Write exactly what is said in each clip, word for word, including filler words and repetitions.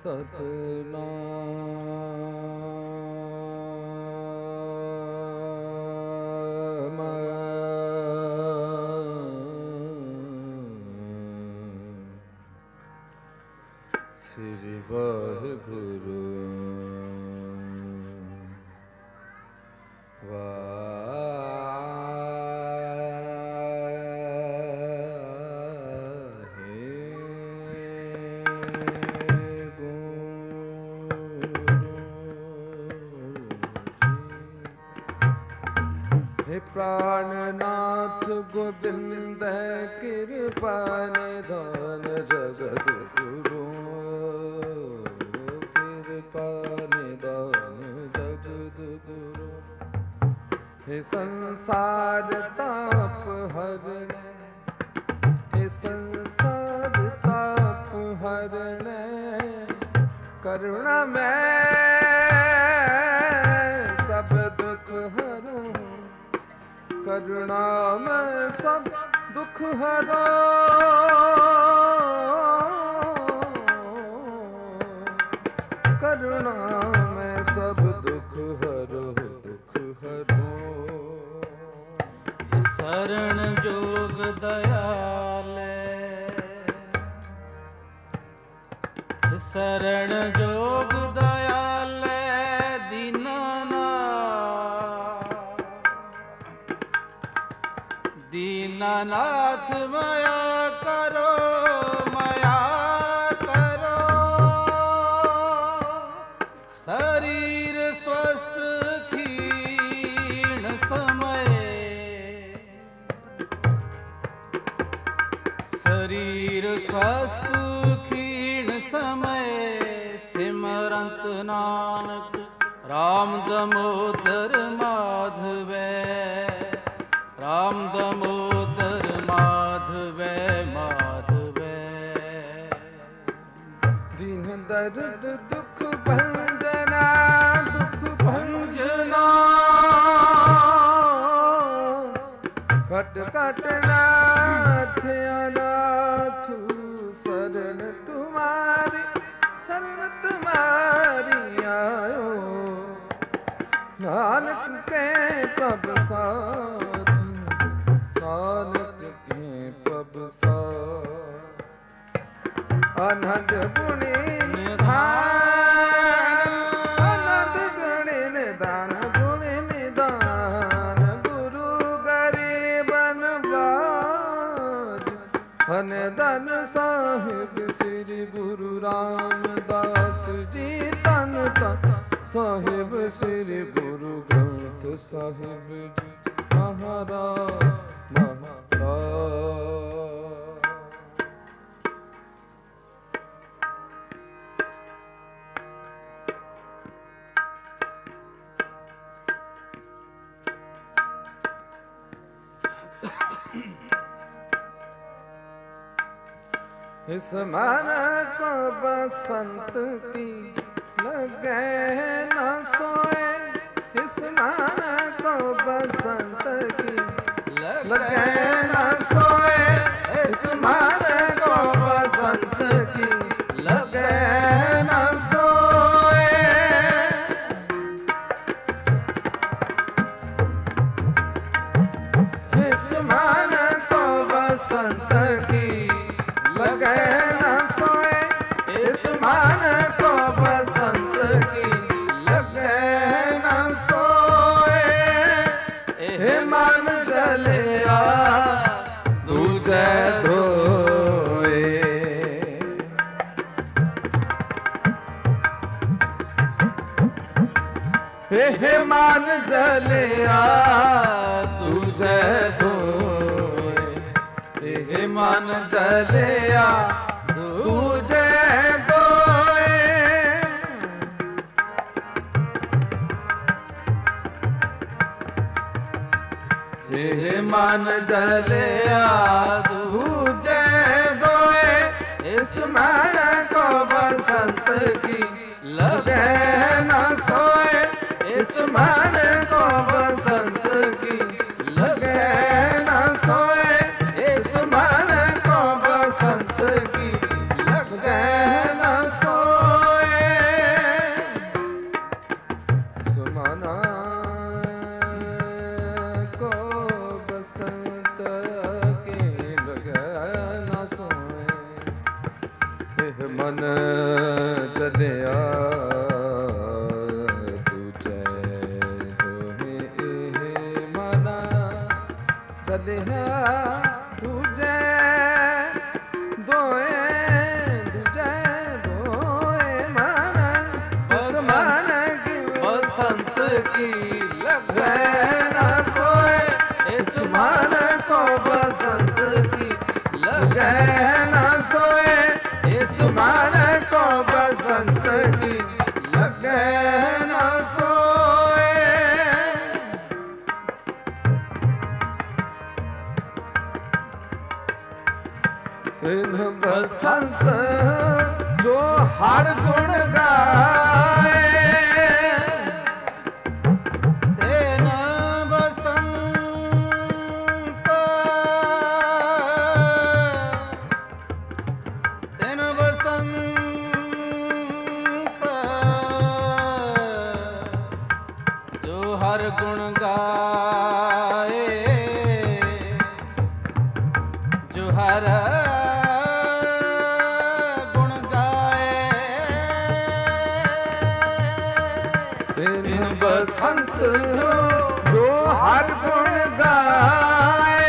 ਸਤਨਾਮ ਸ੍ਰੀ ਵਾਹਿਗੁਰੂ ਪ੍ਰਾਣਨਾਥ ਗੋਬਿੰਦ ਕਿਰਪਾ ਨਿਧਾਨ ਜਗਤ ਗੁਰੂ ਕਿਰਪਾ ਨਿਧਾਨ ਜਗਤ ਗੁਰੂ हे ਸੰਸਾਰ ਤਾਪ ਹਰਣੈ हे ਸੰਸਾਰ ਤਾਪ ਹਰਣੈ ਕਰੁਣਾ ਮੈਂ ਸਭ ਦੁਖ ਹਰੋ ਕਰੁਣਾ ਮੈਂ ਸਭ ਦੁਖ ਹਰੋ ਕਰੁਣਾ ਮੈਂ ਸਭ ਦੁਖ ਹਰੋ ਦੁਖ ਹਰੋ ਸਰਣ ਜੋਗ ਦਇਆਲੇ ਸਰਣ ਜੋਗ ਦਇਆਲੇ ਦੀਨਾਨਾਥ ਦੀਨਾਨਾਥ ਮਾਇਆ ਕਰੋ ਮਾਇਆ ਕਰੋ ਸਰੀਰ ਸਵਸਥ ਖੀਣ ਸਮਏ ਸਰੀਰ ਸਵਸਥ ਖੀਣ ਸਮਏ ਸਿਮਰੰਤ ਨਾਨਕ ਰਾਮ ਦਮੋਦਰ ਮਾਧਵੈ ਰਾਮ ਦਮੋਦਰ ਮਾਧਵੈ ਮਾਧਵੈ ਦੀਨ ਦਰਦ ਦੁਖ ਭੰਜਨਾ ਦੁਖ ਭੰਜਨਾ ਘਟ ਘਟ ਨਾਥ ਅਨਾਥੂ ਸਰਨ ਤੁਮਾਰੀ ਸਰਨ ਤੁਮਾਰੀ ਆਇਓ ਨਾਨਕ ਕੇ ਪ੍ਰਭ ਸਾਥ ਨਾਨਕ ਕੇ ਪ੍ਰਭ ਸਾਥ ਅਨੰਦ ਗੁਣੀ ਨਿਧਾਨ ਅਨੰਦ ਗੁਣੀ ਨਿਧਾਨ ਗੁਣੀ ਨਿਧਾਨ ਗੁਰੂ ਗਰੀਬ ਨਵਾਜ ਧਨ ਧਨ ਸਾਹਿਬ ਸ੍ਰੀ ਗੁਰੂ ਰਾਮਦਾਸ ਜੀ ਧਨ ਧਨ ਸਾਹਿਬ ਸ੍ਰੀ ਗੁਰੂ ਗ੍ਰੰਥ ਸਾਹਿਬ ਜੀ ਮਹਾਰਾਜ ਮਹਾਰਾਜ इस मन को बसंत की लगे न सोए इस मन को बसंत की लगे न सोए इस मन को बसंत की लगे न सोए इस मन को बसंत की लगे न सोए इस मन को बसंत की लगे न सोए हे मन जलिया दूजे धोए हे मन जलिया दूजे धोए हे मन जलिया दूजे दोए हे मन जलिया दूजे दोए इस मन को बसंत की लगे न सोए इस मन को बसंत की लगे न सोए इस मन को बसंत की लगे न सोए ਇਹ ਮਨ ਚਲਿਆ ਤੁਝੇ ਦੋਹੇ ਇਹ ਮਨ ਚਲਿਆ ਤੁਝੇ ਦੋਏ ਤੁਝੇ ਦੋਏ ਮਨ ਉਸ ਮਨ ਕੀ बसंत की लगे न सोए, इस मन को बसंत की लगे न सोए इस मन को बसंत की लगे न सोए। तिन बसंत जो हर गुण गाए, तेन बसंत तेन बसंत जो हर गुण गाए, जो हर गुण गाए, तिन बसंत जो हर गुण गाए,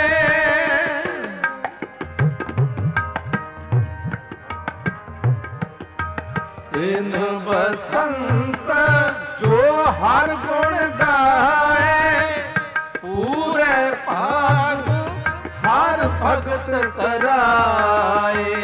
तिन बसंत जो हर गुण गाए, पूरे भाग हर भगत कराए।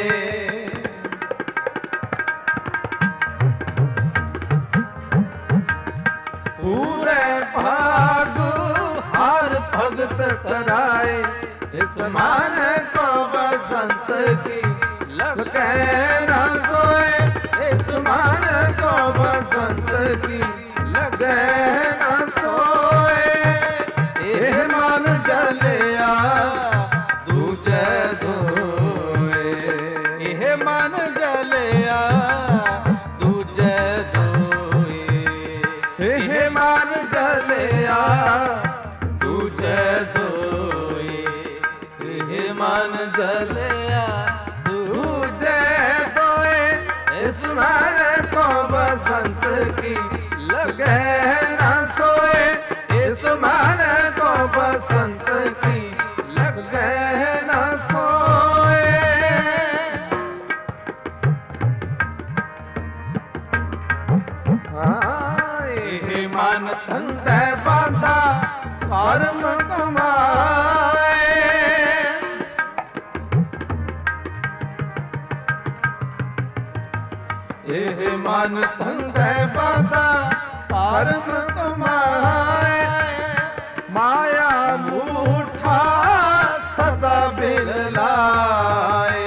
पूरे भाग हर भगत कराए, इस मान को बसंत की लगे न सोए, इस मान को बसंत की लगे न सोए। यह मन जलिया दूजे धोए, यह मन जलिया दूजे धोए, यह मन जलिया दूजे धोए, यह मन जलिया दूजे धोए, इस मन को बसंत की लगे न सोए, इस मन को बसंत की लगे न सोए। यह मन धंधे बांधा कर्म कमाए, यह मन धंधे बांधा कर्म कमाए, माया मूठा सदा बिल लाए।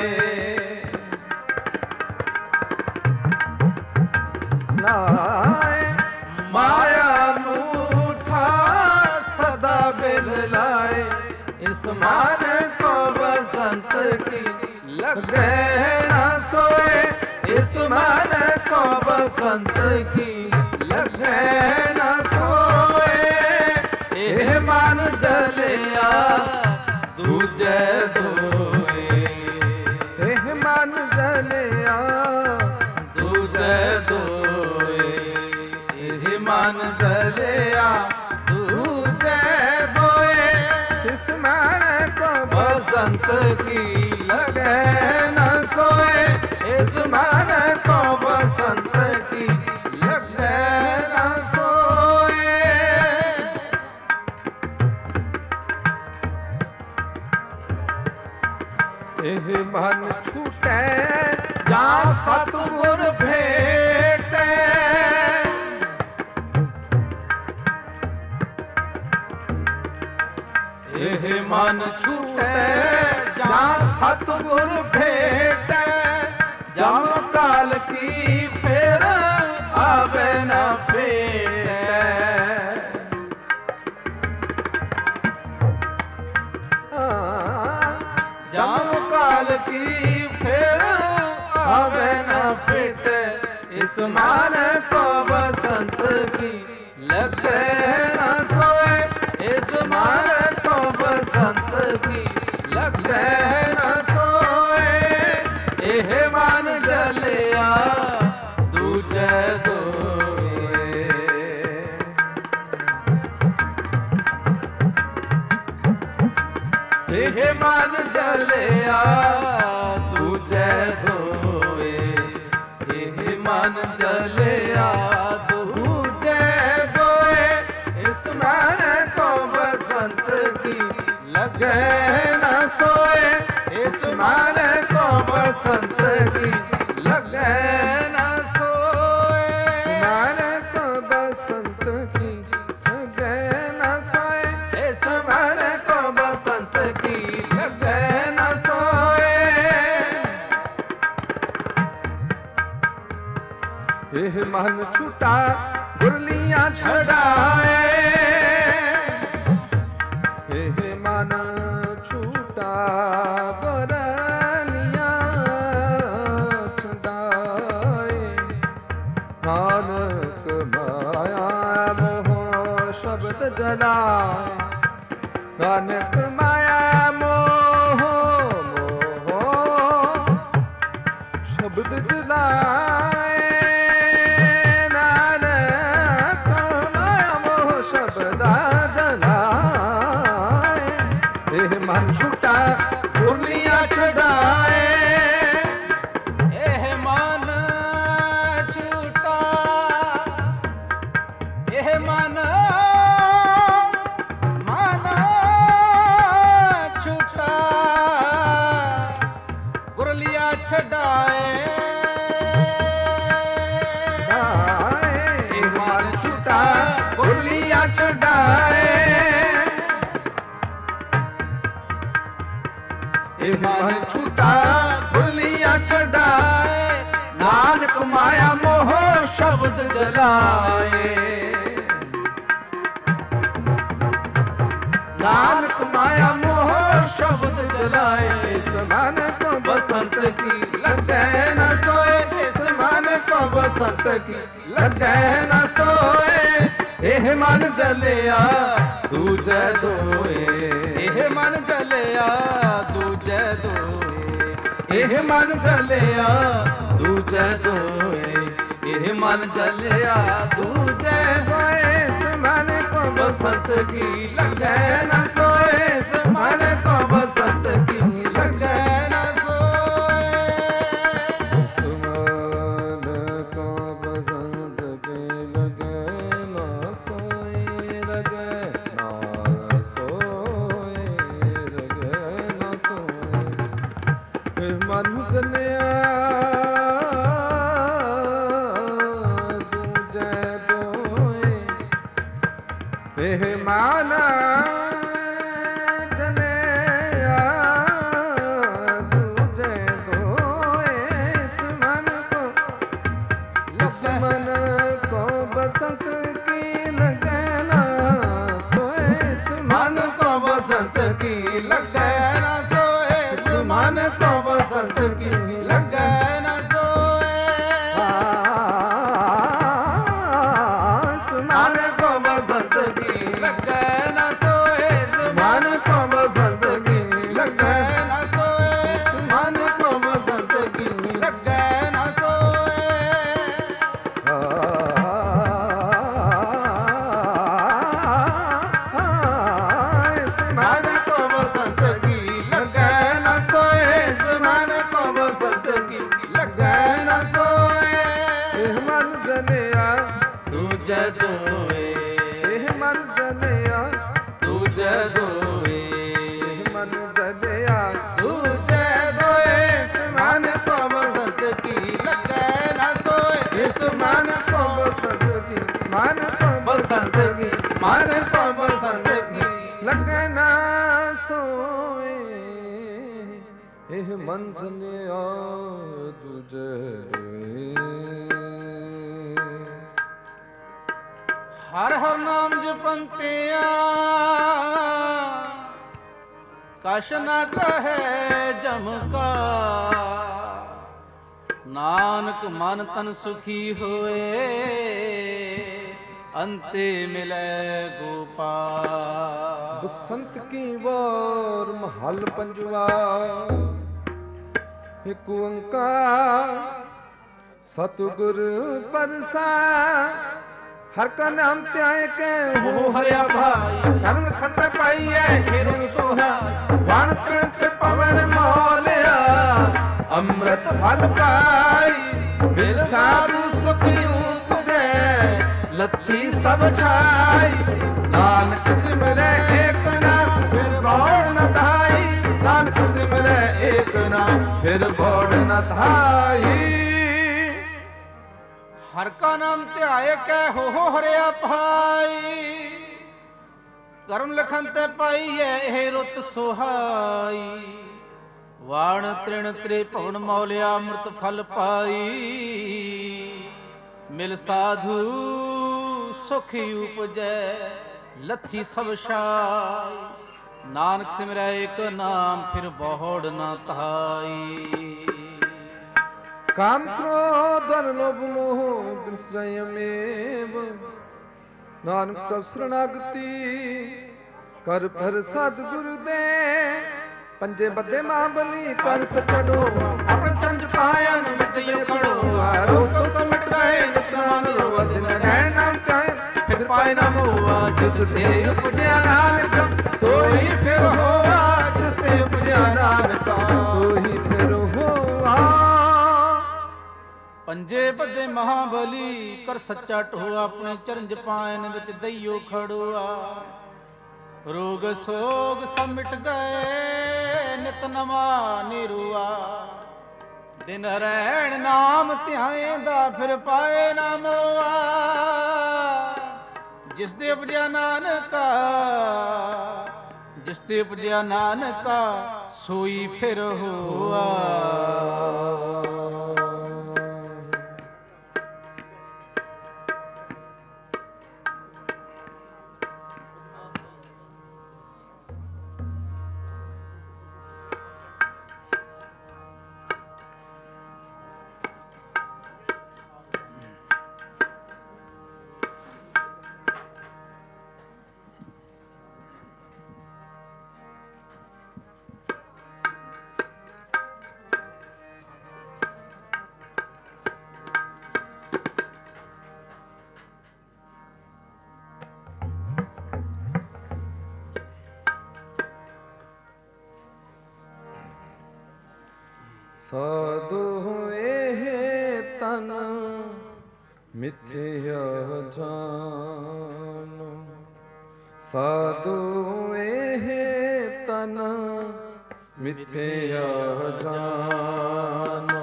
लाए माया मूठा सदा बिल लाए, इस मान को बसंत की लगे न सोए, इस मान को बसंत की लगे न सोए। यह मन जलिया दूजे धोए, यह मन जलिया दूजे धोए, यह मन जलिया दूजे धोए, इस मन को बसंत की लगे न सोए, इस मन को बसंत की लगे न सोए। यह मन छूटे जा सतगुर भेटे, यह मन छूटे जा सतगुर भेटे, जम काल की फेर आवे न फेटे। जम काल की फेर आवे न फेटे, इस मान को बसंत की लगे न सोए, इस मान को बसंत की लगे न सोए। यह मान जल ਚੱਲਿਆ ਦੂਜੇ ਦੋਏ ਇਹ ਮਨ ਚੱਲਿਆ ਦੂਜੇ ਦੋਏ ਇਸ ਮਨ ਕੋ ਬਸੰਤ ਕੀ ਲਗੇ ਨਾ ਸੋਏ ਇਸ ਮਨ ਕੋ ਬਸੰਤ ਕੀ ਲਗੇ ਨਾ ਸੋਏ ਮਨ ਕੋ ਬਸੰਤ ਕੀ ਲਗੇ ਨਾ ਸੋਏ ਇਸ ਮਨ ਕੋ ਬਸੰਤ ਕੀ ਲਗੇ ਨਾ ਸੋਏ ਇਹ ਮਨ ਛੁਟਾ ਗੁਰਲੀਆਂ ਛਡਾਏ ਇਹ ਮਨ ਛੁਟਾ ਗੁਰਲੀਆਂ ਛਡਾਏ ਨਾਨਕ ਮਾਇਆ ਮੋਹ ਸ਼ਬਦ ਜਲਾਏ ਨਾਨਕ ਮਾਇਆ ਮੋਹ ਮੋਹ ਸ਼ਬਦ ਜਲਾਏ ਨਾਨਕ ਮਾਇਆ ਮੋਹ ਸ਼ਬਦ ਜਲਾਏ ਇਹ ਮਨ ਛੁਟਾ ਗੁਰਲੀਆਂ ਛਡਾਏ ਇਹ ਮਨ ਛੁਟਾ ਇਹ ਮਨ ਮਨ ਛੁਟਾ ਗੁਰਲੀਆਂ ਛਡਾਏ ਇਹ ਮਨ ਛੁਟਾ ਗੁਰਲੀਆਂ ਛਡਾਏ ਇਹ ਮਨ ਛੁਟਾ ਗੁਰਲੀਆਂ ਛਡਾਏ ਨਾਨਕ ਮਾਇਆ ਮੋਹ ਸ਼ਬਦ ਜਲਾਏ ਨਾਨਕ ਮਾਇਆ ਮੋਹ ਸ਼ਬਦ ਜਲਾਏ ਇਸ ਮਨ ਕੋ ਬਸੰਤ ਕੀ ਲਗੇ ਨਾ ਸੋਏ ਇਸ ਮਨ ਕੋ ਬਸੰਤ ਕੀ ਲਗੇ ਨਾ ਸੋਏ ਇਹ ਮਨ ਜਲਿਆ ਦੂਜੇ ਦੋਏ ਇਹ ਮਨ ਜਲਿਆ ਦੂਜੇ ਦੋਏ ਇਹ ਮਨ ਜਲਿਆ ਦੂਜੇ ਦੋਏ ਇਹ ਮਨ ਜਲਿਆ ਦੂਜੇ ਦੋਏ ਇਸ ਮਨ ਕੋ ਬਸੰਤ ਕੀ ਲਗੇ ਨਾ ਸੋਏ ਇਸ ਮਨ ਕੋ ਬਸੰਤ ਕੀ ਲਗੇ ਨਾ ਸੋਏ ਇਸ ਮਨ ਕੋ ਬਸੰਤ ਕੀ ਲਗੇ ਨਾ ਸੋਏ ਲਗੇ ਨਾ ਸੋਏ ਲਗੇ ਨਾ ਸੋਏ ਇਹ ਮਨ ਜਲਿਆ ਦੂਜੇ ਦੋਏ ਇਹ ਮਨ ਜਲਿਆ ਦੂਜੇ ਦੋਏ ਇਸ ਮਨ ਕੋ ਇਸ ਮਨ ਕੋ ਬਸੰਤ ਕੀ ਲਗੇ ਨਾ ਸੋਏ ਇਸ ਮਨ ਕੋ ਬਸੰਤ ਕੀ ਲਗੇ ਨਾ ਸੋਏ ਇਸ ਮਨ ਕੋ ਬਸੰਤ ਕੀ ਲਗੇ ਨਾ ਸੋਏ ਇਸ ਮਨ ਕੋ ਬਸੰਤ ਕੀ ਲਗੇ ਨਾ ਸੋਏ ਇਸ ਮਨ ਕੋ ਬਸੰਤ ਕੀ ਲਗੇ ਨਾ ਸੋਏ ਇਸ ਮਨ ਕੋ ਬਸੰਤ ਕੀ ਲਗੇ ਨਾ ਸੋਏ ਇਸ ਮਨ ਕੋ ਬਸੰਤ ਕੀ ਲਗੇ ਨਾ ਸੋਏ ਇਸ ਮਨ ਕੋ ਬਸੰਤ ਕੀ ਲਗੇ ਨਾ ਸੋਏ ਇਹ ਮਨ ਜਲਿਆ ਦੂਜੇ ਦੋਏ ਇਹ ਮਨ ਜਲਿਆ ਦੂਜੇ ਦੋਏ ਇਹ ਮਨ ਜਲਿਆ ਦੂਜੇ ਦੋਏ ਇਸ ਮਨ ਕੋ ਬਸੰਤ ਕੀ ਲਗੇ ਨਾ ਸੋਏ ਇਸ ਮਨ ਕੋ ਬਸੰਤ ਕੀ ਮਨ ਕੋ ਬਸੰਤ ਕੀ ਮਨ ਕੋ ਬਸੰਤ ਕੀ ਲਗੇ ਨਾ ਸੋਏ ਇਹ ਮਨ ਜਲਿਆ ਦੂਜੇ ਹਰ ਹਰ ਨਾਮ ਜਪੰਤਿਆ ਕਛ ਨ ਕਹੈ ਜਮ ਕਾ ਨਾਨਕ ਮਨ ਤਨ ਸੁਖੀ ਹੋਏ ਅੰਤੇ ਮਿਲੈ ਗੋਪਾਲ। ਬਸੰਤ ਕੀ ਵਾਰ ਮਹਲ ਪੰਜਵਾ ਇਕ ਓੰਕਾਰ ਸਤਿਗੁਰ ਪਰਸਾ हर का नाम त्याय के हो हरिया भाई धर्म खत पाइए हिरन सोहा वाण तृण पवन मोलिया अमृत फल पाई बिल साधु सुख उपजे लथी सब छाई नानक सिमरे एक नाम फिर बौड़ न धाई नानक सिमरे एक नाम फिर बौड़ न धाई हर का नाम ਧਿਆਏ ਕੈ ਹੋ ਹੋ ਹਰਿਆ ਭਾਈ ਕਰਮ ਲਖਨ ਤੇ ਪਾਈਐ ਇਹ ਰੁੱਤ ਸੁਹਾਈ ਵਾਣ ਤ੍ਰਿਣ ਤ੍ਰੇ ਭਵਨ ਮੌਲਿਆ ਅੰਮ੍ਰਿਤ ਫਲ ਪਾਈ ਮਿਲ ਸਾਧੂ ਸੁਖ ਉਪਜੈ ਲੱਥੀ ਸਭ ਛਾਈ ਨਾਨਕ ਸਿਮਰੈ ਏਕ ਨਾਮ ਫਿਰ ਬਹੁੜ ਨਾ ਧਾਈ काम क्रोध लोभ मोह संयमेव नानक कब शरणागति कर भर सतगुरु दे पंजे बदे महाबली कर सकड़ो अपने चंज पायन विद्यो खड़ो आरो सो समट गए नित्रमान रोवा दिन रहन नाम कहे फिर पाए ना मोआ जिस ते उपजया नानक सोई फिर होआ जिस ते उपजया नानक सोई फिर होआ पंजे बदे महाबली कर सच्चा टोआ अपने चरण पायन विच दइयो खड़ोआ रोग सोग सब मिट गए नित नवा निरुआ दिन रहन नाम ध्याएंदा फिर पाए ना मोआ जिस दे उपजया नानका जिस दे उपजया नानका सोई फिर होआ साधु ਇਹ ਤਨ ਮਿਥਿਆ ਜਾਨੋ ਸਾਧੂ ਇਹ ਤਨ ਮਿਥਿਆ ਜਾਨੋ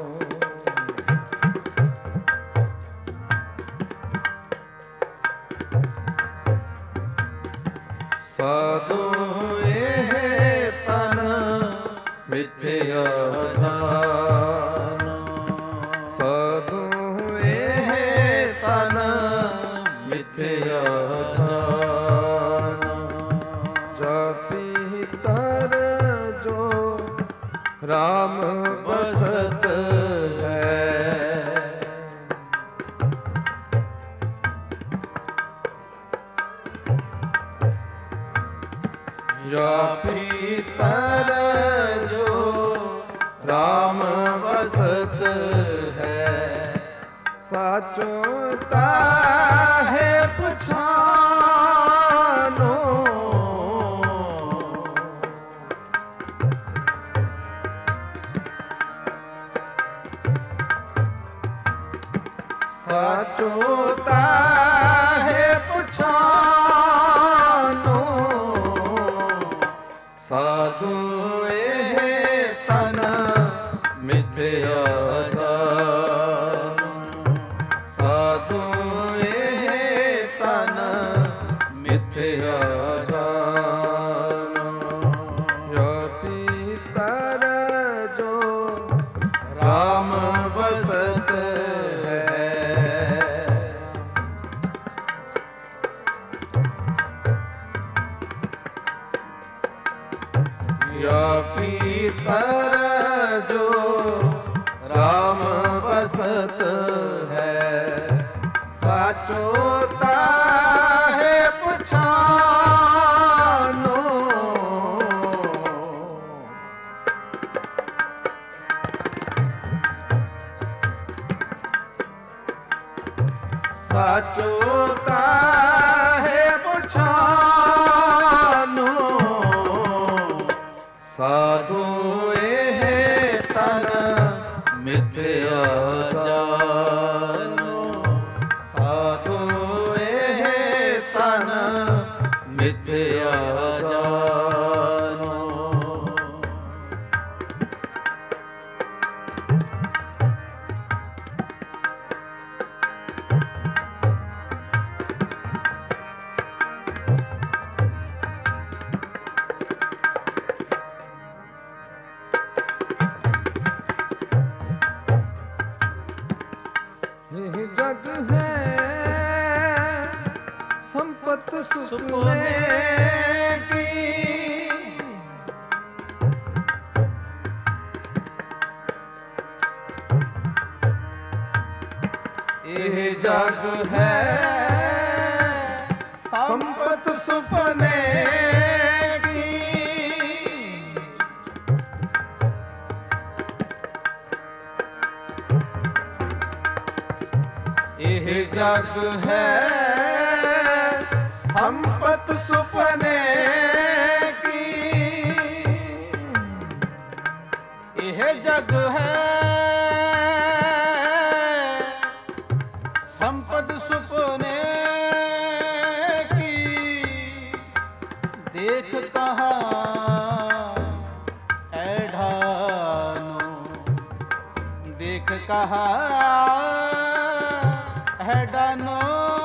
ਸਾਧੂ ਇਹ ਤਨ ਮਿਥਿਆ ਜਾਨੋ ਸਾਧੂ ਇਹ ਤਨ ਮਿਥਿਆ ਜਾਨੋ ਜਾਪੀ ਤਰ ਜੋ ਰਾਮ ਬਸਤ ਹੈ ਜਾਪੀ ਤਰ ਜੋ ਰਾਮ ਬਸਤ ਹੈ ਸਾਚੋ ਤਾਹੇ ਪਛਾਨੋ ਸਾਚੋ ਤਾਹੇ ਪਛਾਨੋ ਸਾਧੂ ਇਹ ਤਨ ਮਿਥਿਆ ਜਾਨੋ ਸਾਧੂ ਇਹ ਤਨ ਮਿਥਿਆ ਜਾਨੋ ਜਾਪੀ ਤਰ ਜੋ ਰਾਮ ਬਸਤ ਹੈ ਜਾਪੀ ਤਰ ਜੋ ਰਾਮ ਬਸਤ ਹੈ ਸਾਚੋ ਤਾਹੇ ਪਛਾਨੋ साचो काहे पुछानो साधु एह तन मिथ्या जानो साधु एह तन मिथ्या जानो। जग है संपत सुसुने की यह जग है संपत सुपने की यह जग है संपत सुपने की यह जग है संपत सुपने की देख कहाँ ऐढानो देख कहाँ है डानो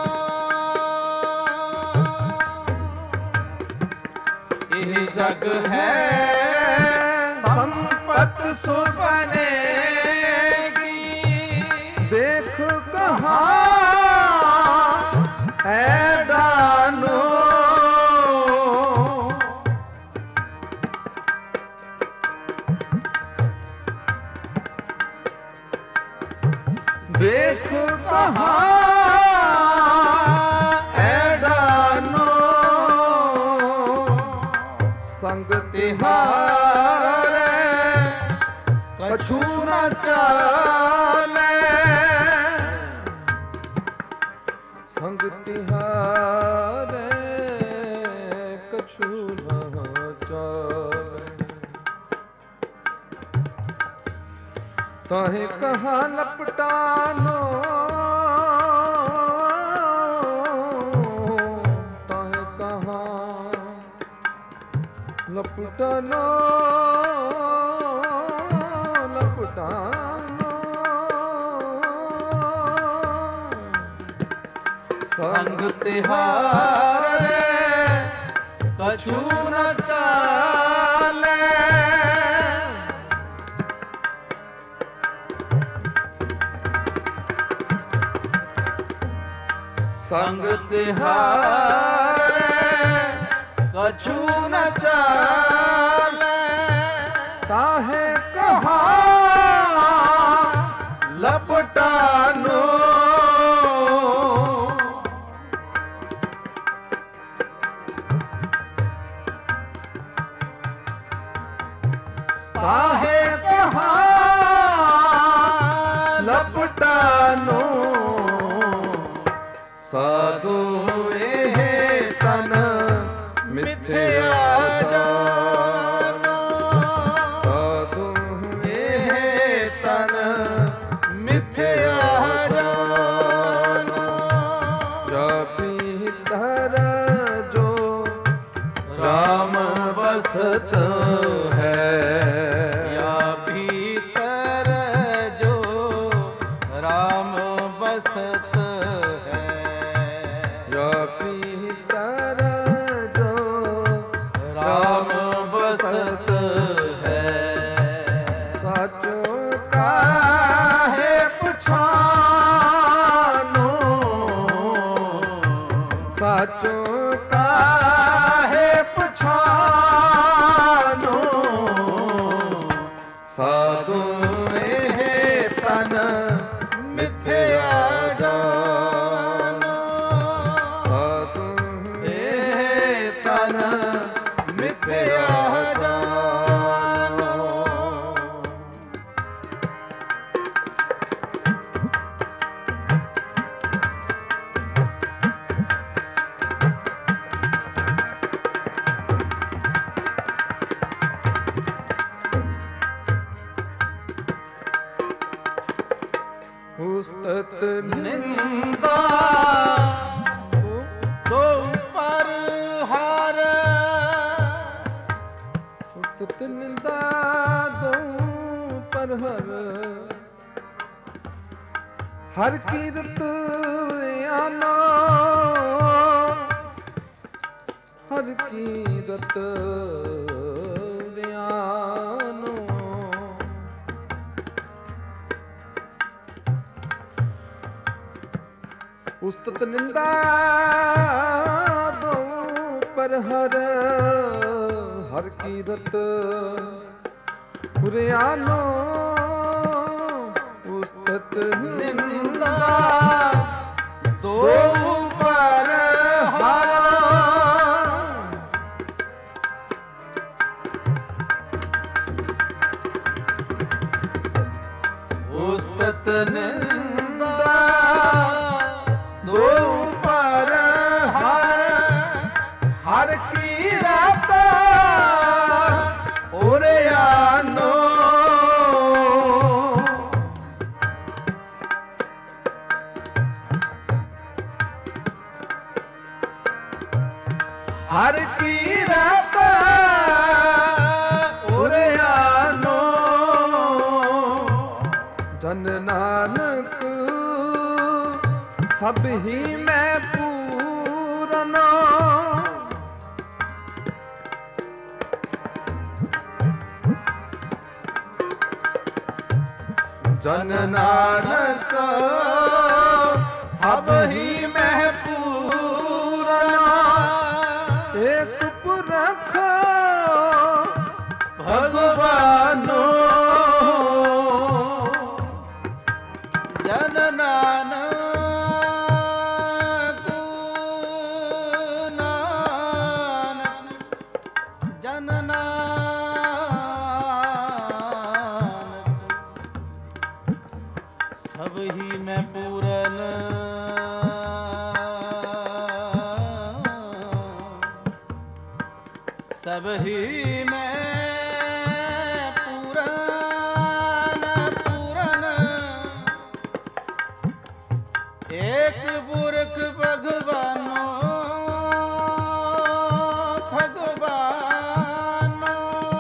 यह जग है संपत सुपने की देख कहाँ है डानो देख कहाँ संग तिहारे कछु न चाले संग तिहारे कछु न चाले ताहे कहाँ लपटानो ताहे कहाँ लपटानो लपटानो संग तिहारे कछु न चाले संग तिहारे कछु न चाले ताहे कहाँ लपटानो ताहे कहाँ लपटानो साधु एह तन मिथ्या जानो साधु एह तन मिथ्या जानो जा भीतर जो राम बसत है या भीतर जो राम बसत है या भीतर जो राम बसत है साचो काहे पुछानो साचो काहे पुछानो साधु एह तन मिथ्या जानो। ਉਸਤਤ ਨਿੰਦਾ ਦੋ ਪਰ ਹਰ ਉਸਤਤ ਨਿੰਦਾ ਦੋ ਪਰ ਹਰ ਹਰ ਕੀਰਤ ਆਨਾ ਹਰ ਕੀਰਤ ਆਨੋ ਉਸਤਤ ਨਿੰਦਾ ਦੋ ਪਰ ਹਰ ਹਰ ਕੀਰਤ ਪੁਰਿਆਨੋ ਉਸਤਤ ਨਿੰਦਾ ਦੋ ਪਰ ਹਰ ਉਸਤਤ ਨਿੰਦਾ ਦੋ ਪਰ ਹਰ ਹਰ ਕੀਰਤ ਉਰਿਆਨੋ ਹਰ ਕੀਰਤ ਉਰਿਆਨੋ ਜਨ ਨਾਨਕ ਸਭ ਹੀ ਮੈਂ ਪੂਰਨਾ ਜਨ ਨਾਨਕ ਸਭ ਹੀ ਮੈਂ ਪੂਰਨਾ ਏਕ ਪੁਰਖ ਭਗਵਾਨੋ ਜਨ ਨਾਨਕ ਜਨ ਨਾਨਕ ਸਭ ਹੀ ਮੈਂ ਪੂਰਨ ਸਭ ਹੀ ਮੈਂ ਪੂਰਨ ਪੂਰਨ ਏਕ ਪੁਰਖ ਭਗਵਾਨੋ ਭਗਵਾਨੋ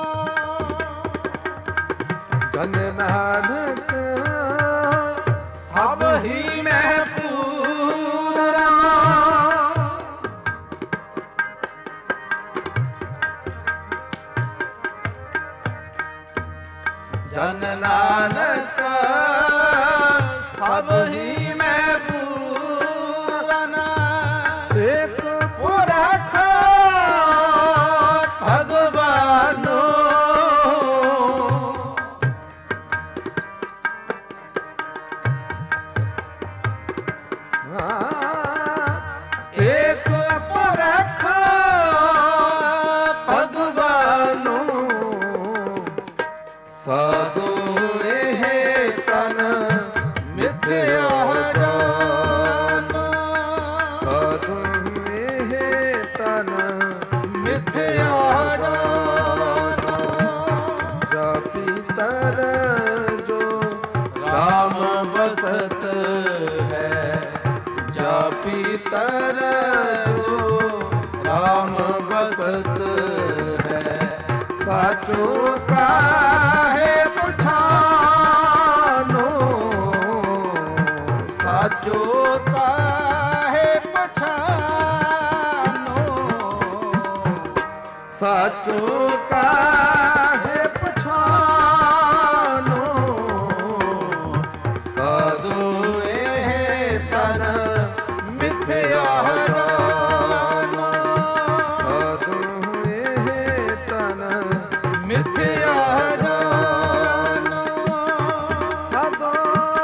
ਜਨ ਨਾਨਕ ਸਭ ਹੀ ਮੈਂ ਪੂਰਨਾ ਜਨ ਨਾਨਕ ਸਭ ਹੀ ਮੈਂ ਪੂਰਨਾ ਏਕ ਪੁਰਖ ਭਗਵਾਨੋ ਏਕ ਪੁਰਖ ਭਗਵਾਨੋ ਸਾਧੂ ਇਹ ਤਨ ਮਿਥਿਆ ਜਾਨੋ ਸਾਧੂ ਇਹ ਤਨ ਮਿਥਿਆ ਜਾਨੋ ਜਾਪੀ ਤਰ ਜੋ ਰਾਮ ਬਸਤ ਹੈ ਜਾਪੀ ਤਰ ਜੋ ਰਾਮ ਬਸਤ ਹੈ ਸਾਚੋ ਕਾਹੇ ਪਛਾਨੋ ਸਾਚੋ ਕਾਹੇ ਪਛਾਨੋ ਸਾਚੋ ਕਾਹੇ ਪਛਾਨੋ ਸਾਧੂ ਇਹ ਤਨ ਮਿਥਿਆ ਜਾਨੋ ਸਾਧੂ ਇਹ ਤਨ ਮਿਥਿਆ ਜਾਨੋ ਸਾਧੂ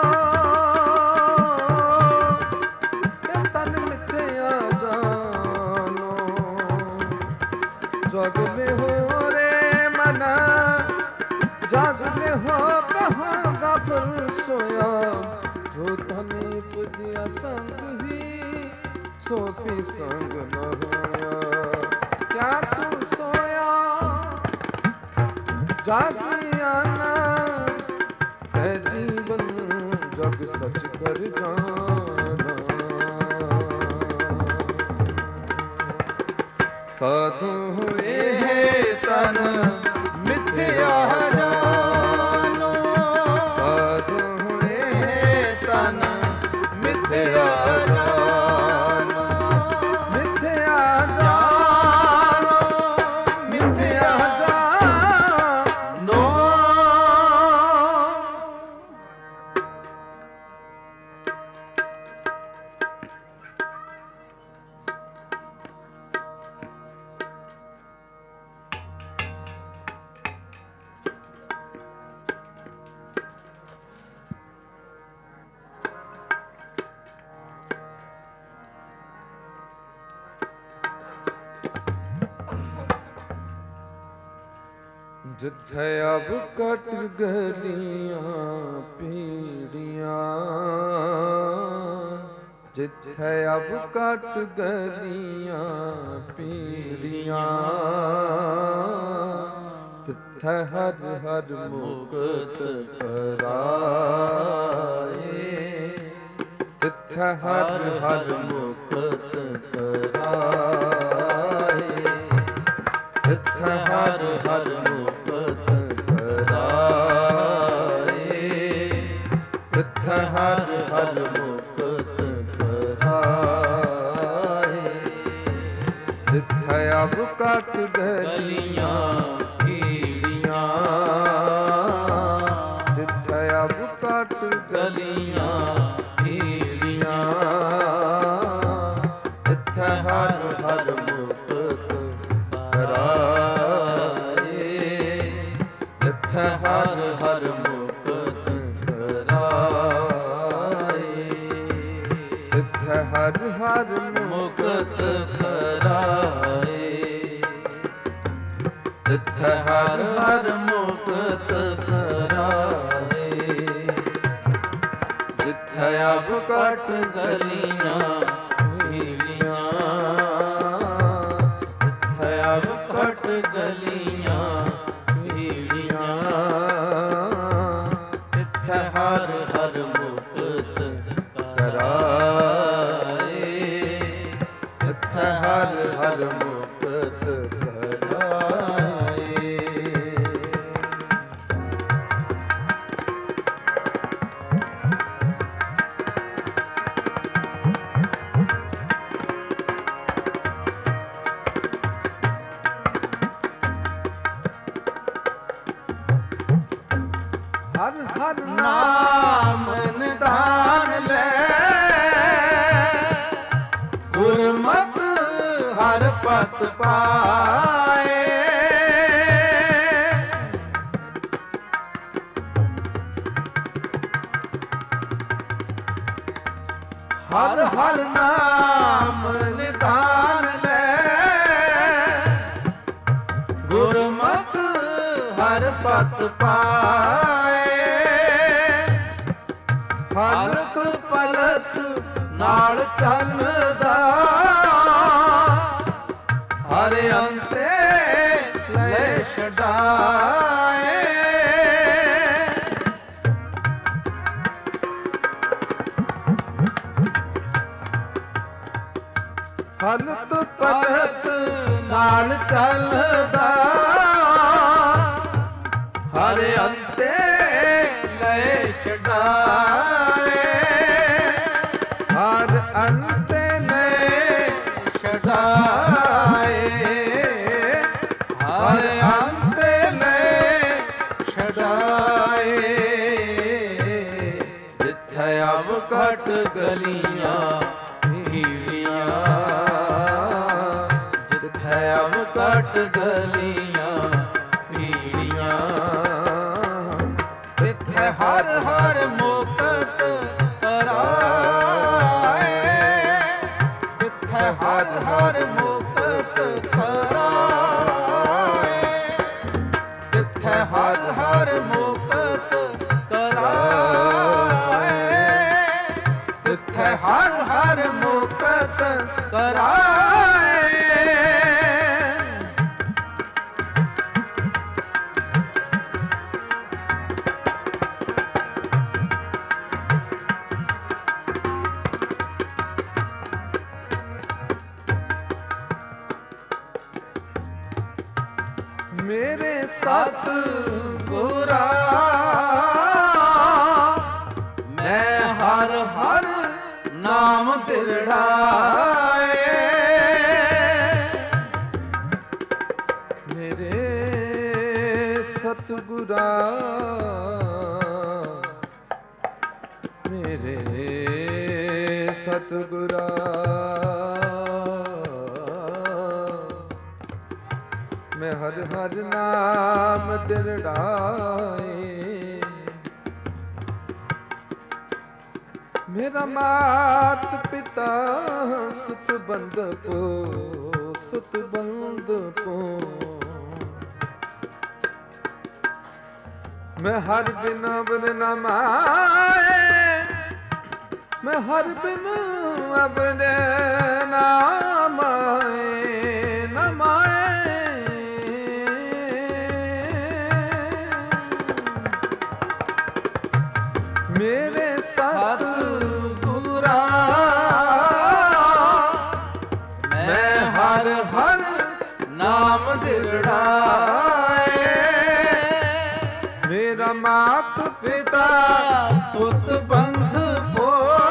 ਇਹ ਤਨ ਮਿਥਿਆ ਜਾਨੋ ਜਗ ਮੇ ਹੋ ਰੇ ਮਨ ਜਗ ਮੇ ਹੋ ਕਹਾਂ ਗਾਫਲ ਸੋਇਆ ਜੋ ਧਨੇ ਪੁਜਿਆ ਸੰਗ ਵੀ ਸੋ ਪੀ ਸੰਗ ਨ ਹੋਇਆ ਕਿਆ ਤੂੰ ਸੋਇਆ ਜਾਗਿਆ ਨਾ ਹੈ ਜੀਵਨ ਜਗ सच कर जाना। साधु हुए तन मिथ्या जानो, साधु हुए तन मिथ्या जानो, मिथ्या जानो, मिथ्या जानो। जिथे अब कट गलियां पीड़ियां, जिथे अब कट गलियां पीड़ियां, तिथे हर हर मुक्त कराए, तिथे हर हर मुक्त कराए, तिथे हर हर हर हर मुक्त कराए। जिथे अब कट गलियां पीड़ियां, जिथे अब कट गलियां पीड़ियां, तिथे हर हर मुक्त कराए, तिथे हर हर मुक्त हर हर मुक्त कराए, तिथे हर हर मुक्त कराए। जिथे अब कट गलियां पीड़ियां, जिथे अब कट गलियां पीड़ियां, तिथे हर हर मुक्त कराए, हर हर मुक्त कराए। हर हर नाम निधान ले, गुरमत हर पत पाए। हर हर नाम निधान ले, गुरमत हर पत पाए। हलत पलत नाल चलदा, हर अंते ले छड़ाए। हलत पलत नाल चलदा, हर अंते ले छड़ाए। हर अंते ले छड़ाए, हर अंते ले छड़ाए। जिथे अब कट गलियां पीड़ियां, जिथे अब कट गलियां पीड़ियां, तिथे हर हर मुक्त कराए, तिथे हर हर मुक्त कराए, तिथे हर हर मुक्त कराए, तिथे हर हर मुक्त कराए। ਮੇਰੇ ਸਤ ਗੁਰਾ ਮੈਂ ਹਰ ਹਰ ਨਾਮ ਦਿਰੜਾਏ ਮੇਰੇ ਸਤਿਗੁਰਾ ਮੇਰੇ ਸਤਿਗੁਰਾ ਮੈਂ ਹਰ ਹਰ ਨਾਮ ਦਿਰੜਾਏ ਮੇਰਾ ਮਾਤ ਪਿਤਾ ਸੁਤ ਬੰਦਪੋ ਸੁਤ ਬੰਦਪੋ ਮੈਂ ਹਰ ਬਿਨ ਅਬਨ ਨ ਮਾਏ ਮੈਂ ਹਰ ਬਿਨ ਅਬਨ ਨ ਮਾਏ ਨ ਮਾਏ ਮੇਰੇ ਸਤ ਗੁਰਾ ਮੈਂ ਹਰ ਹਰ ਨਾਮ ਦਿਰੜਾਏ ਮੇਰਾ ਮਾਤ ਪਿਤਾ ਸੁਤ ਬੰਧ ਪੋ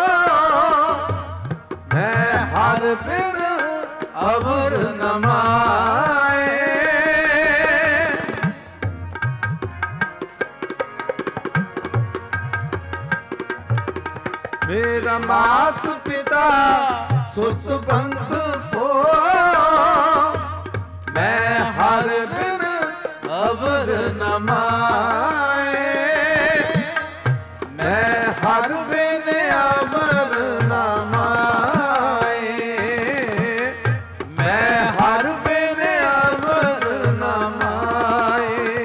ਮੈਂ ਹਰ ਬਿਨ ਅਵਰ ਨ ਮਾਏ ਮੇਰਾ ਮਾਤ ਪਿਤਾ ਸੁਤ ਬੰਧ ਪੋ ਮੈਂ ਹਰ ਬਿਨ ਅਵਰ ਨ ਮਾਏ ਮੈਂ ਹਰ ਬਿਨ ਅਵਰ ਨ ਮਾਏ ਮੈਂ ਹਰ ਬਿਨ ਅਵਰ ਨ ਮਾਏ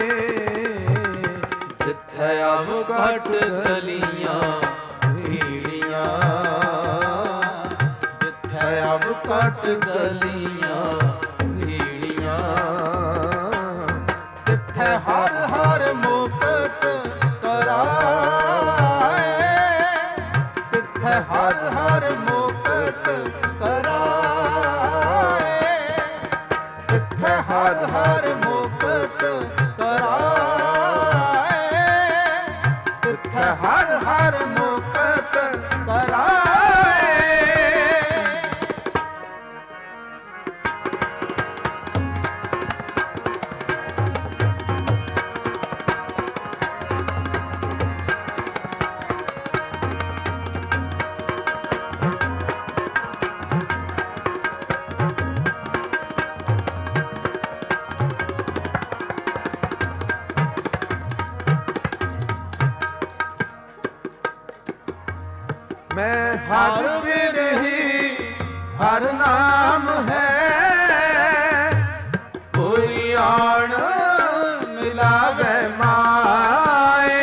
ਜਿੱਥੇ ਅਬ ਘਟ ਗਲੀਆਂ ਜਿੱਥੇ ਅਬ ਘਟ ਗਲੀਆਂ ਭੀੜੀਆਂ ਜਿੱਥੇ ਹਰ ਹਰ ਮੁਕਤ ਕਰਾਏ ਜਿੱਥੇ ਹਰ ਹਰ ਮੁਕਤ ਕਰਾਏ ਜਿੱਥੇ ਹਰ ਹਰ ਮੁਕਤ ਕਰਾਏ ਜਿੱਥੇ ਹਰ ਹਰ ਮੁਕਤ ਕਰਾਏ ਮੈਂ ਹਰ ਬਿਰਹੀ ਹਰ ਨਾਮ ਹੈ ਕੋਈ ਆਣ ਮਿਲਾਵੇ ਮਾਏ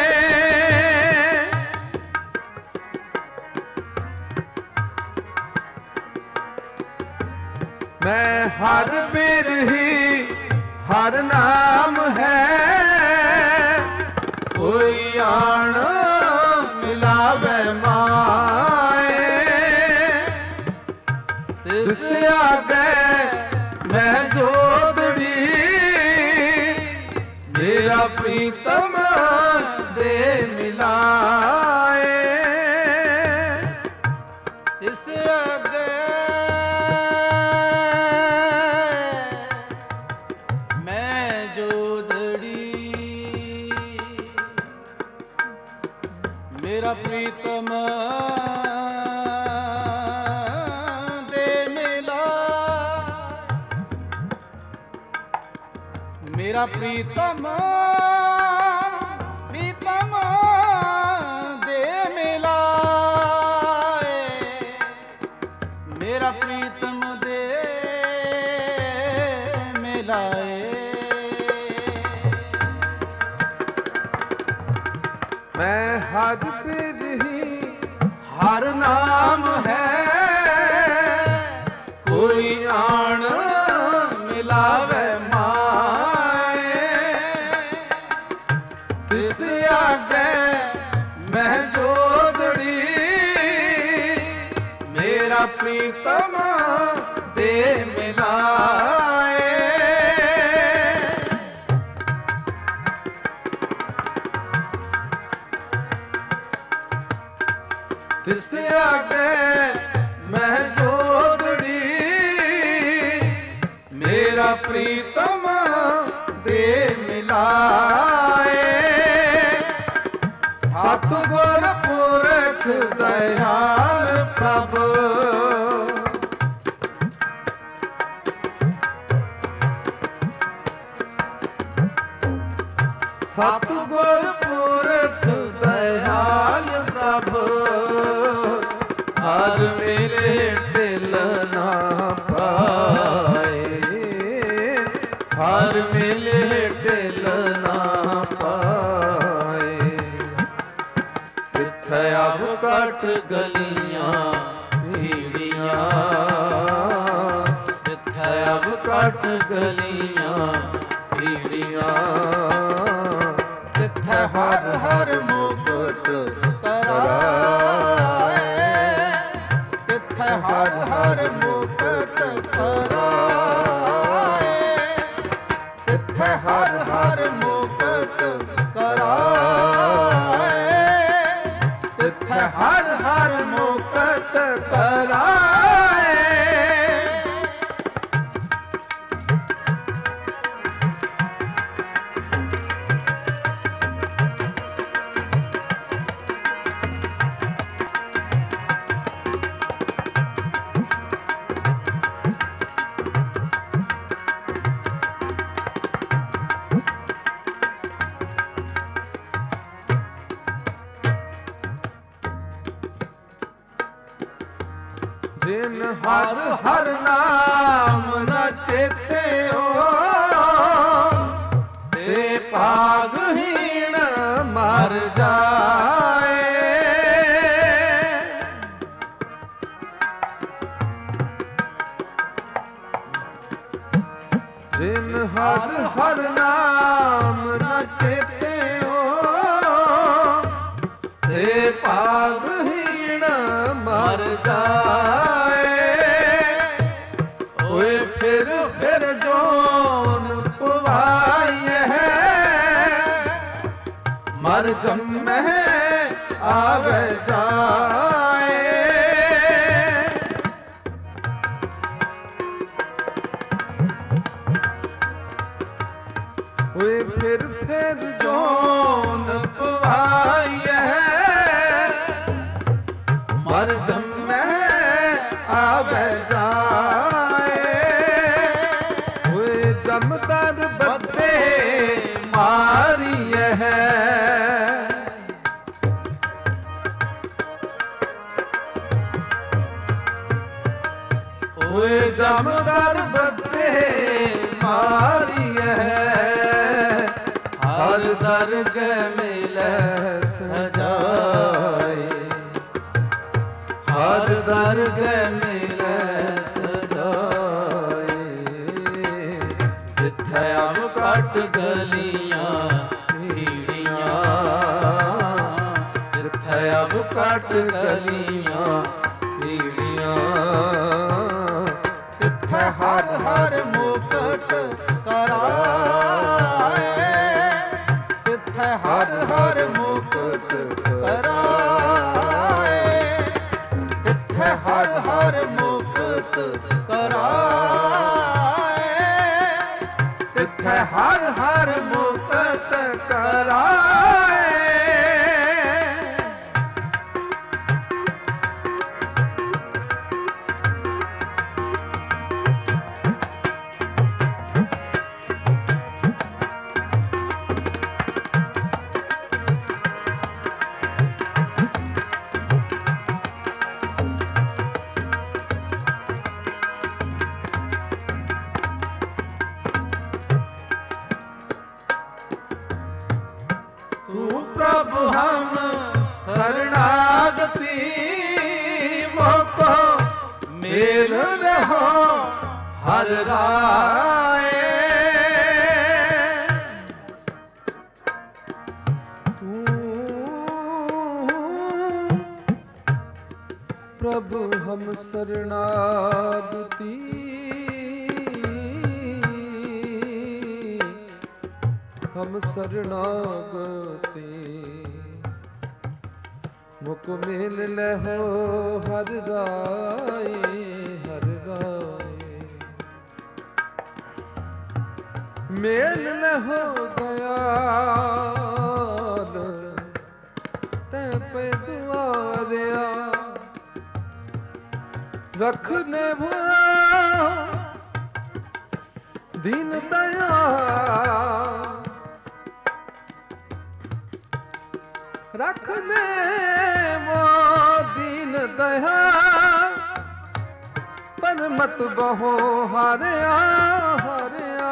ਮੈਂ ਹਰ ਬਿਰਹੀ ਹਰ ਨਾਮ ਹੈ ਕੋਈ ਆਣ ਮਿਲਾਵੇ ਮਾਏ ਤਿਸ ਆਗੇ ਮੈਂ ਜੋਦੜੀ ਮੇਰਾ ਪ੍ਰੀਤਮ ਦੇ ਮਿਲਾਏ ਤਿਸ ਆਗੇ ਮੈਂ ਜੋਦੜੀ ਮੇਰਾ ਪ੍ਰੀਤਮ ਦੇ ਮਿਲਾ ਮੇਰਾ ਪ੍ਰੀਤਮ ਪ੍ਰੀਤਮ ਦੇ ਮਿਲਾਏ ਮੇਰਾ ਪ੍ਰੀਤਮ ਦੇ ਮਿਲਾਏ ਮੈਂ ਹਰ ਬਿਰਹੀ ਹਰ ਨਾਮ ਹੈ ਕੋਈ ਆਣ ਮਿਲਾਵੇ ਮਾਏ ਤਿਸ ਆਗੇ ਮੈਂ ਜੋਦੜੀ ਮੇਰਾ ਪ੍ਰੀਤਮ ਦੇ ਮਿਲਾਏ ਤਿਸ ਆਗੇ ਮੈਂ ਜੋਗੜੀ ਮੇਰਾ ਪ੍ਰੀਤਮ ਦੇ ਮਿਲਾਏ ਸਤਿਗੁਰ ਪੁਰਖ ਦਇਆਲ ਪ੍ਰਭ ਸਤਿਗੁਰ ਪੁਰਖ ਦਇਆਲ ਪ੍ਰਭ ਹਰ ਮੇਰੇ ਦਿਲ ਨਾ ਪਾਏ ਹਰ ਮੇਰੇ ਦਿਲ ਨਾ ਪਾਏ ਕਿੱਥੇ ਅਬ ਕੱਟ ਗਲੀਆਂ ਭੀੜੀਆਂ ਕਿੱਥੇ ਅਬ ਕੱਟ ਗਲੀਆਂ ਭੀੜੀਆਂ ਹਰ ਹਰ ਮੁਕਤ ਕਰਾਏ ਤਿੱਥੈ ਹਰ ਹਰ ਮੁਕਤ ਕਰਾਏ ਤਿੱਥੈ ਹਰ ਹਰ ਮੁਕਤ ਕਰਾਏ ਤਿੱਥੈ ਹਰ ਹਰ ਮੁਕਤ ਕਰਾਏ ਜਿਨ ਹਰ ਹਰ ਨਾਮ ਨ ਚੇਤਿਓ ਸੇ ਭਾਗਹੀਣ ਮਰ ਜਾਏ ਜਿਨ ਹਰ ਹਰ ਨਾਮ ਨ ਚੇਤਿਓ ਸੇ ਭਾਗਹੀਣ ਮਰ ਜਾਏ ਹੋਏ ਫਿਰ ਫਿਰ ਜੋਨ ਪਵਾਈਏ ਮਰ ਜੰਮੇ ਆਵੇ ਜਾਏ ਹੋਏ ਫਿਰ ਫਿਰ ਜੋਨ ਪਵਾਈਏ ਮਰ ਜੰਮੇ ਆਵੇ ਜਾਏ ਹੋਏ ਜਮਦਰ ਬੱਦੇ ਮਾਰੀਏ ਹੋਏ ਜਮਦਰ ਬੱਦੇ ਮਾਰੀਏ ਹਰ ਦਰਗ ਮਿਲੈ ਸਜਾਏ ਹਰ ਦਰਗ ਮਿਲੈ ਸਜਾਏ ਜਿੱਥੇ ਅਬ ਕੱਟ ਗਲੀਆਂ ਭੀੜੀਆਂ ਜਿੱਥੇ ਅਬ ਕੱਟ ਗਲੀਆਂ ਭੀੜੀਆਂ ਤਿੱਥੇ ਹਰ ਹਰ ਮੁਕਤ ਕਰਾਏ ਤਿੱਥੇ ਹਰ ਹਰ ਮੁਕਤ ਕਰਾਏ ਤਿੱਥੇ ਹਰ ਹਰ ਮੁਕਤ ਕਰਾਏ ਤਿੱਥੇ ਹਰ ਹਰ ਮੁਕਤ ਕਰਾਏ प्रभु हम शरणागति मोको मेल रहो हर राय तू प्रभु हम शरणागति हम शरणागति ਮੁਖ ਮੇਲ ਲਹੋ ਹਰ ਰਾਏ ਹਰ ਰਾਏ ਮੇਲ ਲਹੋ ਦਇਆਲ ਤੈ ਪੈ ਦੁਆਰਿਆ ਰਖਨੇ ਭਾ ਦੀਨ ਦਇਆ ਰਖਨੇ ਮੋ ਦੀਨ ਦਇਆ ਪਰ ਮਤ ਬਹੋ ਹਾਰਿਆ ਹਾਰਿਆ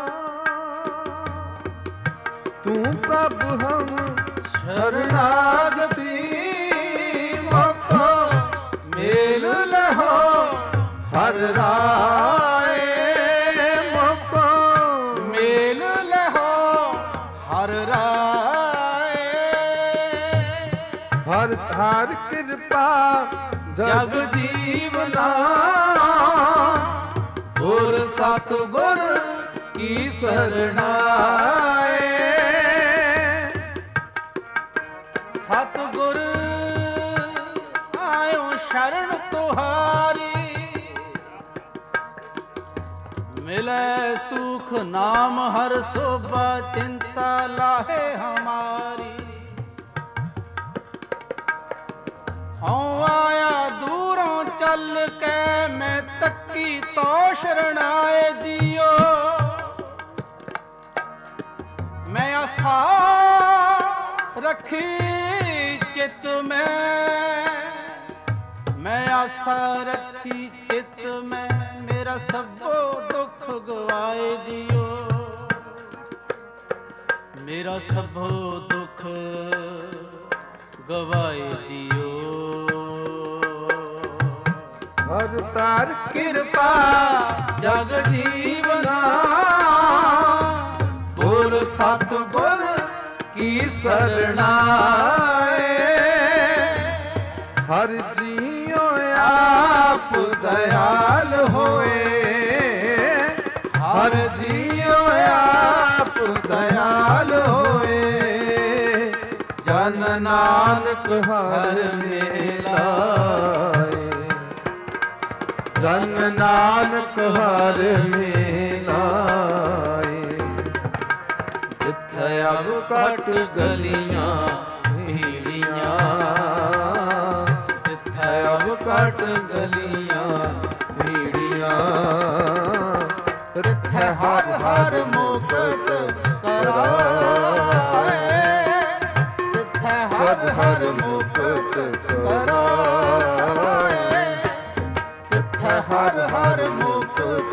ਤੂੰ ਪ੍ਰਭ ਹਮ ਸ਼ਰਨਾਗਤੀ ਮੋਕੋ ਮੇਲ ਲਹੋ ਹਰ ਰਾਏ ਮੋਕੋ ਮੇਲ ਲਹੋ ਹਰ ਰਾਏ ਹਰ ਹਰ ਕਿਰਪਾ ਜਗ ਜੀਵਨਾ ਗੁਰ ਸਤ ਗੁਰ ਕੀ ਸਰਣਾਏ ਸਤ ਗੁਰ ਆਇਓ ਸ਼ਰਨ ਤੁਹਾਰੀ ਮਿਲੇ ਸੁਖ ਨਾਮ ਹਰ ਸੋਭਾ ਚਿੰਤਾ ਲਾਹੇ ਹਮਾਰੀ ਹਉ ਆਇਆ ਦੂਰੋਂ ਚੱਲ ਕੇ ਮੈਂ ਤੱਕੀ ਤੋ ਸ਼ਰਣਾਏ ਜੀਓ ਮੈਂ ਆਸਾ ਰੱਖੀ ਚਿਤ ਮੈਂ ਮੈਂ ਆਸਾ ਰੱਖੀ ਚਿਤ ਮੈਂ ਮੇਰਾ ਸਭੋ ਦੁੱਖ ਗਵਾਏ ਜੀਓ ਮੇਰਾ ਸਭੋ ਦੁੱਖ ਗਵਾਏ ਜੀਓ ਹਰ ਤਾਰ ਕਿਰਪਾ ਜਗ ਜੀਵਨਾ ਗੁਰ ਸਤ ਗੁਰ ਕੀ ਸਰਣਾਏ ਹਰ ਜੀਉ ਆਪ ਦਇਆਲ ਹੋਏ ਹਰ ਜੀਉ ਆਪ ਦਇਆਲ ਹੋਏ ਜਨ ਨਾਨਕ ਹਰ ਮਿਲਾਏ ਜਨ ਨਾਨਕ ਹਰ ਮਿਲਾਏ ਜਿੱਥੇ ਅਬ ਕਟ ਗਲੀਆਂ ਭੀੜੀਆਂ ਜਿੱਥੇ ਅਬ ਕਟ ਗਲੀਆਂ ਭੀੜੀਆਂ ਰਿਥੈ ਹਰ ਹਰ ਮੁਕਤ ਕਰਾਏ ਰਿਥੈ ਹਰ ਹਰ ਮੁਕਤ ਕਰਾਏ ਰਿਥੈ ਹਰ ਹਰ ਮੁਕਤ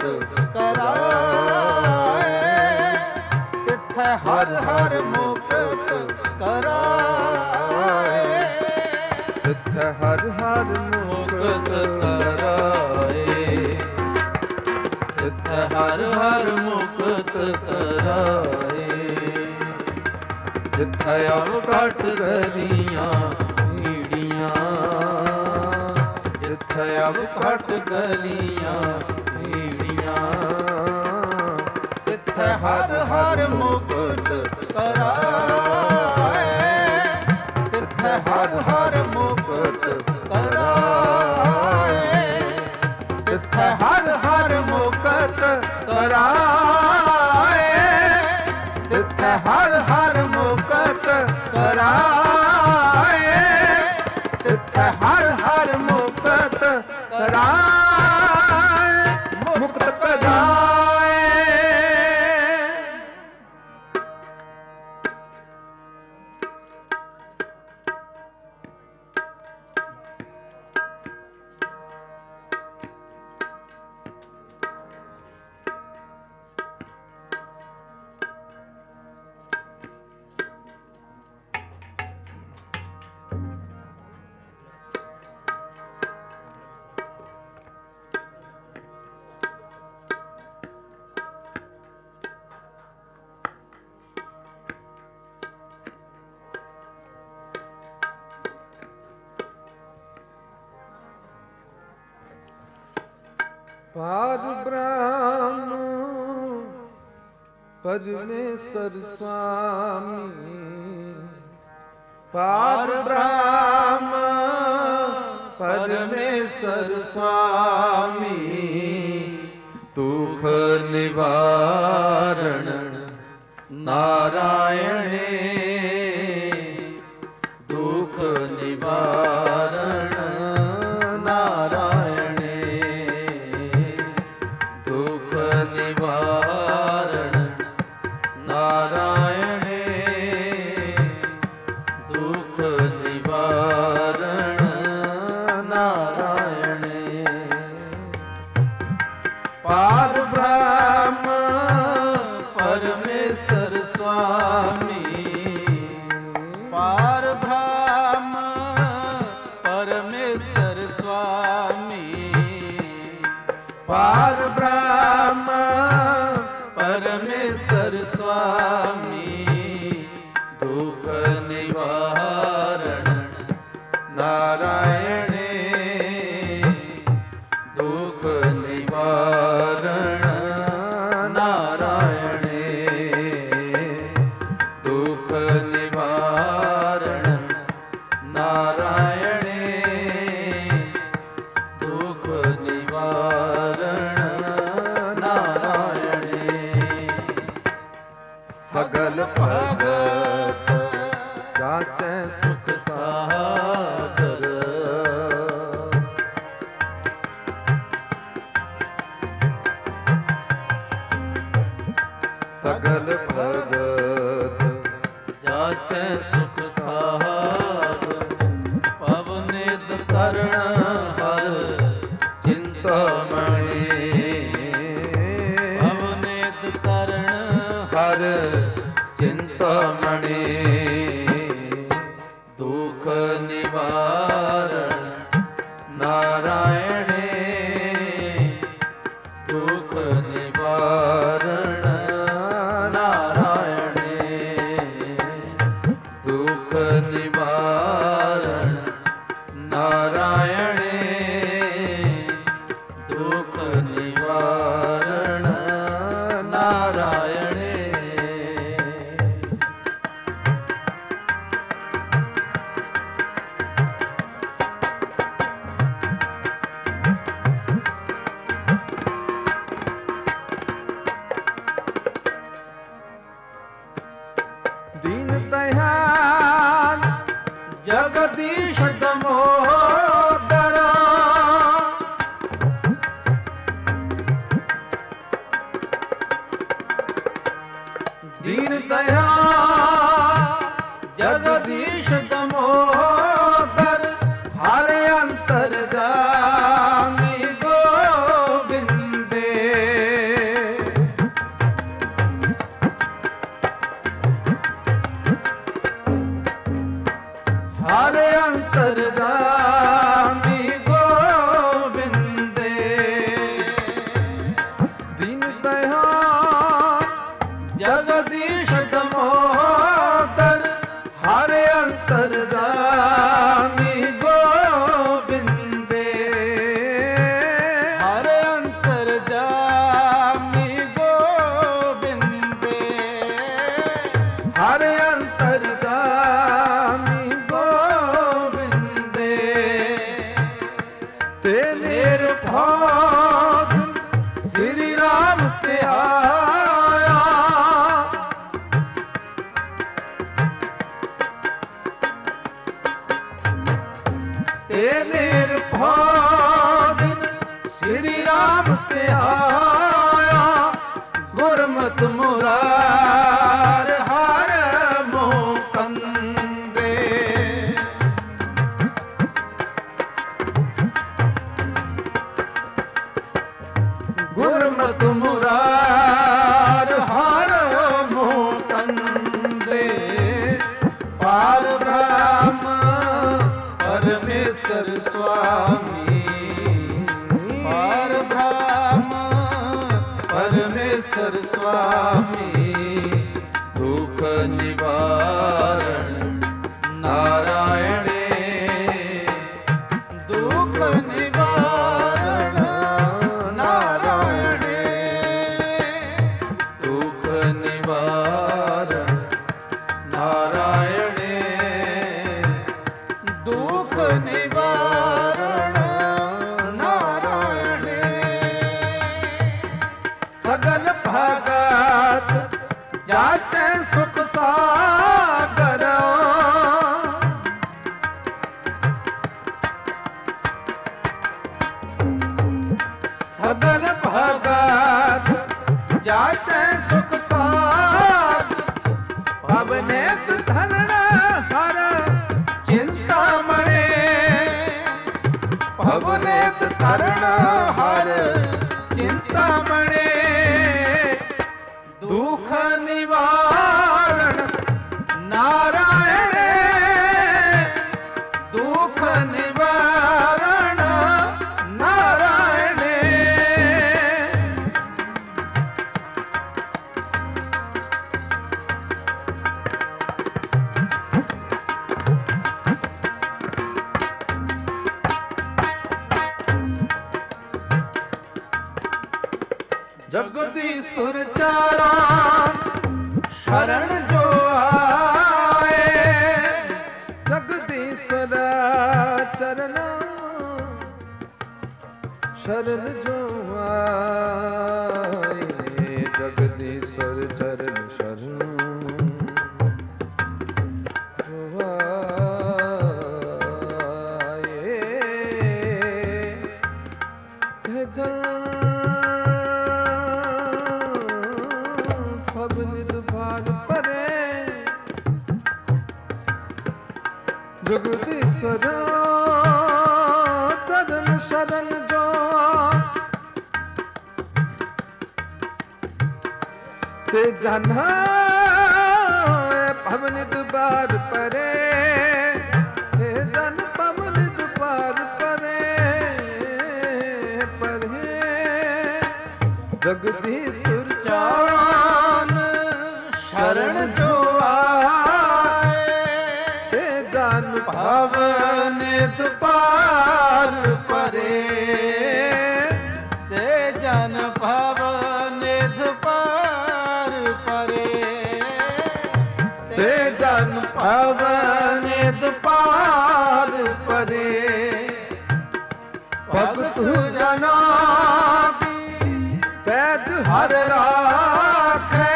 ਕਰਾਏ ਰਿਥੈ ਹਰ ਹਰ ਮੁਕਤ ਕਰਾਏ ਜਿੱਥੇ ਹਰ ਹਰ ਮੁਕਤ ਕਰਾਏ ਜਿੱਥੇ ਹਰ ਹਰ ਮੁਕਤ ਕਰਾਏ ਜਿੱਥੇ ਅਬ ਘਟ ਗਲੀਆਂ ਭੀੜੀਆਂ ਜਿੱਥੇ ਅਬ ਘਟ ਗਲੀਆਂ ਭੀੜੀਆਂ ਜਿੱਥੇ ਹਰ ਹਰ ਮੁਕਤ ਕਰਾਏ ਜਿੱਥੇ ਹਰ ਹਰ ਮੁਕਤ ਕਰਾਏ ਜਿੱਥੇ ਹਰ ਹਰ ਮੁਕਤ ਕਰਾਏ ਜਿੱਥੇ ਹਰ ਹਰ ਮੁਕਤ ਕਰਾਏ ਜਿੱਥੇ ਹਰ ਹਰ ਮੁਕਤ ਕਰਾਏ ਮੁਕਤ ਕਰਾਏ ਪਾਰ ਬ੍ਰਹਮ ਪਰਮੇਸ਼ਰ ਸੁਆਮੀ पार ब्रह्म परमेश्वर स्वामी दुख निवारण नारायणे दुख निवारण नारायणे दुख निवारण नारायणे दुख निवारण नारायणे पार ब्रह्म परमेश्वर स्वामी पार ब्रह्म परमेश्वर स्वामी पार ब्रह्म परमेश्वर स्वामी दुख निवारण नारायणे दुख निवारण नारायणे दुख निवारण नारायणे दुख निवारण नारायणे सगल भगत जाचै सुख सागर सगल भगत जाचै सुख सागर पवनित करण हर चिंतामणि पवनित करण हर चिंतामणि दुख निवारण नारायणे दुख निवारण नारायणे दुख निवारण नारायणे दुख निवारण नारायणे दीन दयाल जगदीश दामोदरा दीन दयाल जगदीश दामोदर हर अंतर्जामी गोविंदे हर अंतर्जामी गोविंदे दीन दयाल जगदीश दामोदर हर अंतर्जामी गोविंदे हर अंतर्जामी गोविंदे हर अंतर्जामी गोविंदे ते मेरे भाग श्री राम ते आया ते मेरे भाग श्री राम ते आया गुरमत मुरार हर मोकंदे गुरमत मुरार हर मोकंदे पार ब्रह्म परमेश्वर स्वामी पार ब्रह्म परमेश्वर स्वामी दुख निवारण नारायणे दुख निवारण नारायणे दुख निवारण नारायणे सगल भगत जाचै सुख साध भवनेत धरण हर चिंता मणे भवनेत धरण हर चिंता मणे दुख निवारण नारायण दुख निवारण नारायण जगदीश्वर चारा शरण जो आए जगदीश्वर चरण शरण जो आए जगदीश्वर चरण शरण जो आए जल जगदीश्वर चरण शरण जो ते जन पवन दुबार परे ते जन पवन दुबार परे परे जगदीश्वर चरण शरण जो भवन दुपार परे ते जन भवन दुपार परे ते जन भवन दुपार परे भगत जना की पैज हर राखे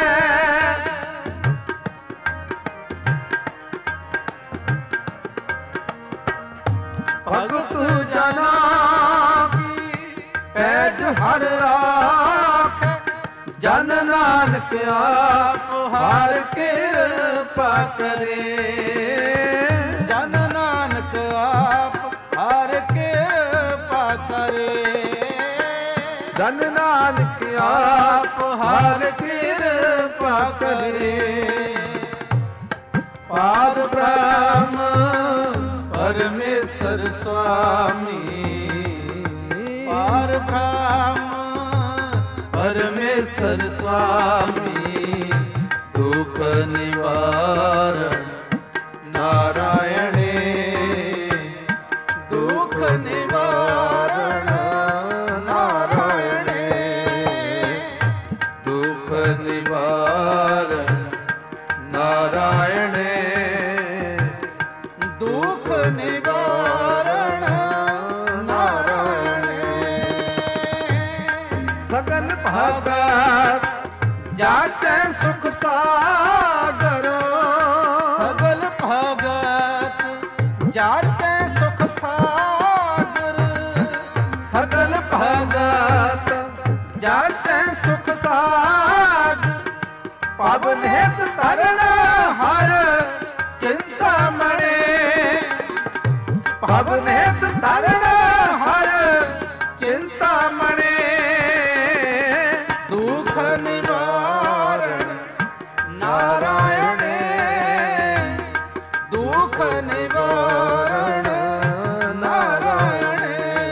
भगत जना की पैज हर राख जन नानक आप हर कृपा करे जन नानक आप हर कृपा करे जन नानक आप हर कृपा करे पाद ब्रह्म परमेश्वर स्वामी पार ब्रह्म परमेश्वर स्वामी दुख निवारण नारायणे दुख निवारण नारायणे दुख निवारण नारायणे दुख निवारण नारायण सगल भगत जाचै सुख सागर सगल भगत जाचै सुख सागर सगल भगत जाचै सुख सागर पावन हेत तरण हर चिंता मणे पावन हेत तरण हर चिंता मणे दुख निवारण नारायण दुख निवारण नारायण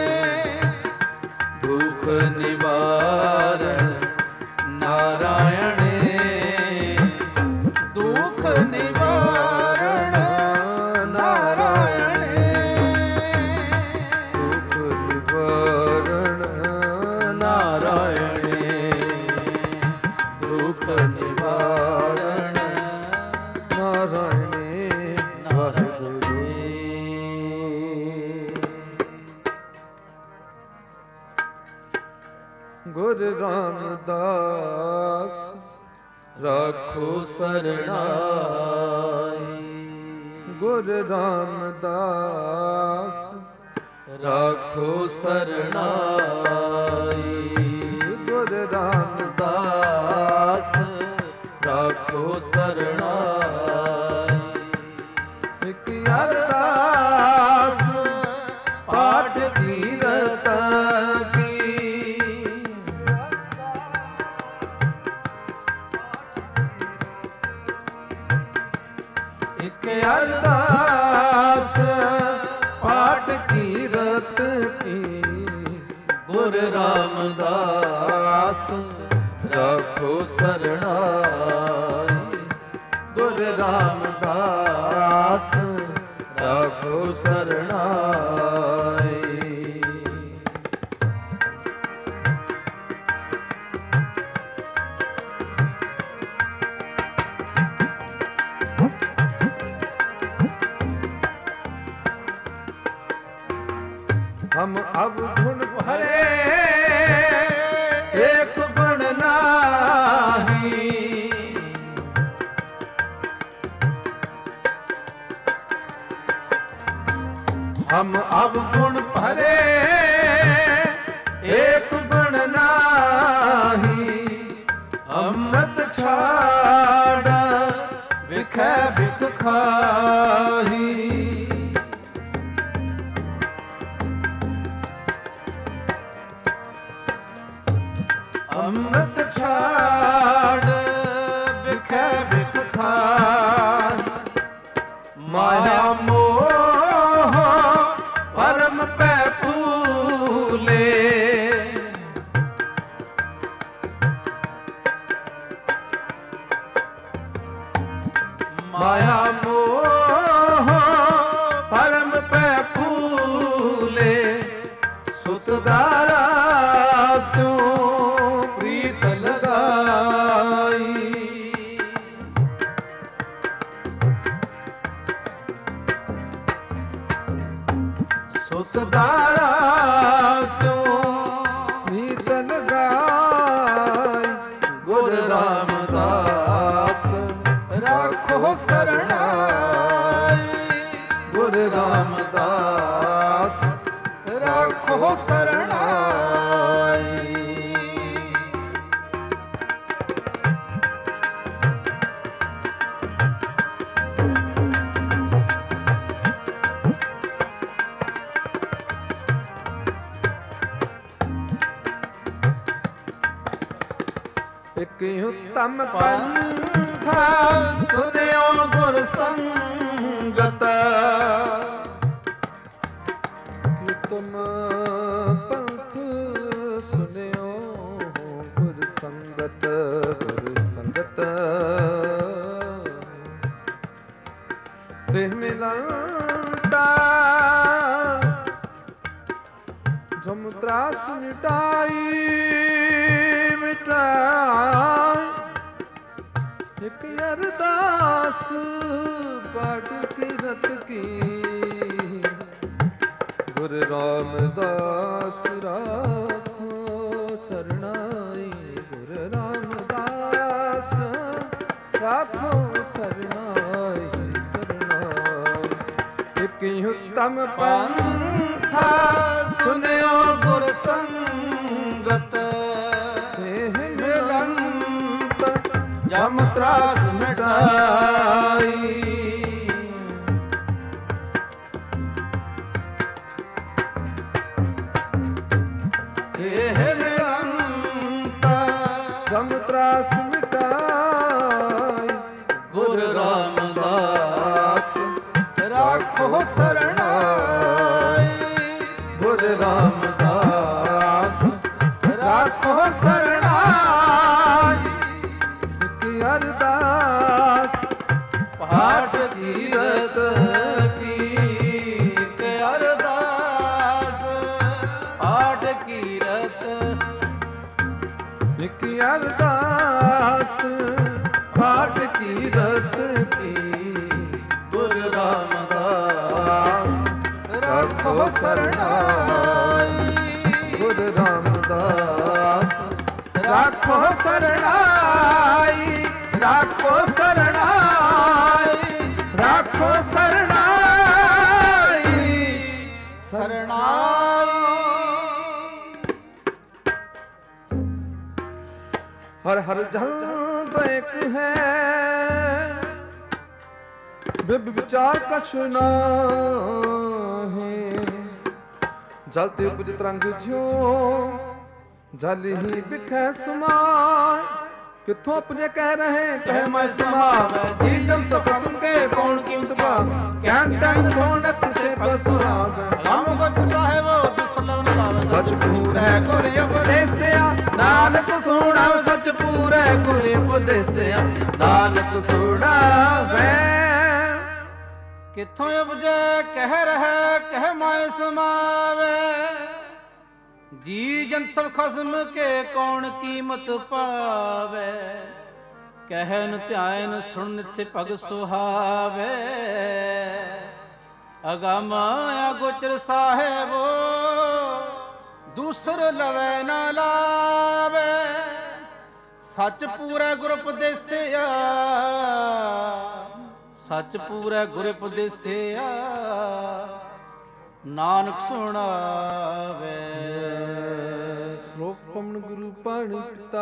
दुख निवारण नारायण दुख निवारण नारायण दुख निवारण नारायण दुख निवारण नारायण वाहिगुरु। गुरु रामदास राखो सरणाई गुरु रामदास ਰਾਖੋ ਸਰਣਾਈ। ਗੁਰ ਰਾਮਦਾਸ ਰਾਖੋ ਸਰਣਾਈ। ਇਕ ਅਰਦਾਸ ਪਾਠ ਕੀਰਤ ਕੀ। ਇਕ ਅਰਦਾਸ ਪਾਠ ਕੀਰਤ ਕੀ। ਗੁਰ ਰਾਮਦਾਸ ਰਾਖੋ ਸਰਣਾਈ। ਗੁਰ ਰਾਮਦਾਸ ਰਾਖੋ ਸਰਣਾਈ। हम अब गुण भरे एक गुण नाही। हम अब गुण भरे एक गुण नाही। अमृत छाड़ विखै बिख खाही। अमृत छाड़ बिखै बिख खाही। माया मोह परम पै फूले। माया मोह परम पै फूले। सुतदारा स्यों प्रीत लगाई। सुतदारा स्यों प्रीत लगाई। गुर रामदास राखो सरणाई। गुर रामदास राखो सरणाई। इक उत्तम पंथा सुनियो गुर संगत। उत्तम पंथ सुनियो गुर संगत। गुर संगत देह मिलता जम त्रास मिटाई। एक अरदास पाठ कीरत की। गुर रामदास राखो सरनाई। गुर रामदास राखो सरनाई। सरनाई एक उत्तम पंथा सुनियो गुर संगत। जम त्रास मिटाई। जम त्रास मिटाई। गुर रामदास राखो सरणाई। गुर रामदास राखो सरणाई। अरदास पाठ कीरत की। के अरदास पाठ कीरत। एक अरदास पाठ कीरत की। गुर रामदास राखो सरणाई। गुर रामदास राखो सरणाई। राखो सरणाई। राखो सरणाई। सरणाई। हर हर जल एक है बिब विचार कछ नाहि जल ते उपज तरंग ज्यो जल ही बिखै समाय किथों अपने कह रहे कह मैं समावै जी जल सब सुन के कौन कीमत पावे ज्ञान तन सोनत से पसुआवे राम भक्त साहेबो दुसलव न लावे सच पूरै गुर उपदेसिया नानक सुनाव सच पूरै गुर उपदेसिया नानक सुनावे किथों उपजै कह रहे कह मैं समावे जी जन सब खसम के कौन कीमत पावे कहन ध्यान सुन से पग सुहावे अगम अगोचर साहेबो दूसर लवै न लावे सच पूरा गुर उपदेसिया सच पूरा गुर उपदेसिया नानक सुनावे श्लोक पवन गुरु पाणी पिता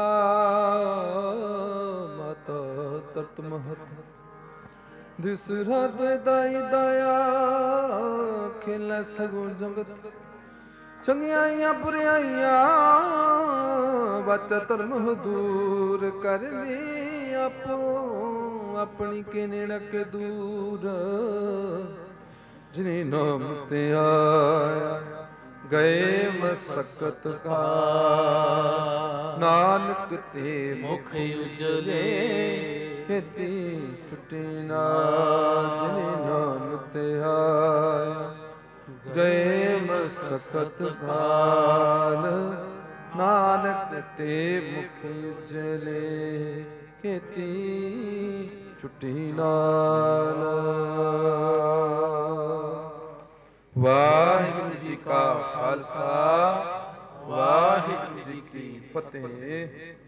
माता तत महत दिसरा दाई दया खेला सगुण जगत चंगियाइयां बुराइयां बच्चा धर्म दूर कर ले आपो अपनी के नेड़क दूर जिन्हें नाम ते आया गए मसकत का नानक ते मुख उजले खेती छुटी ना जिन्हें नाम ते आया गए मसकत काल नानक ते मुख उजले खेती छुटी नाल वाहिगुरु जी का खालसा वाहिगुरु जी की फतेह।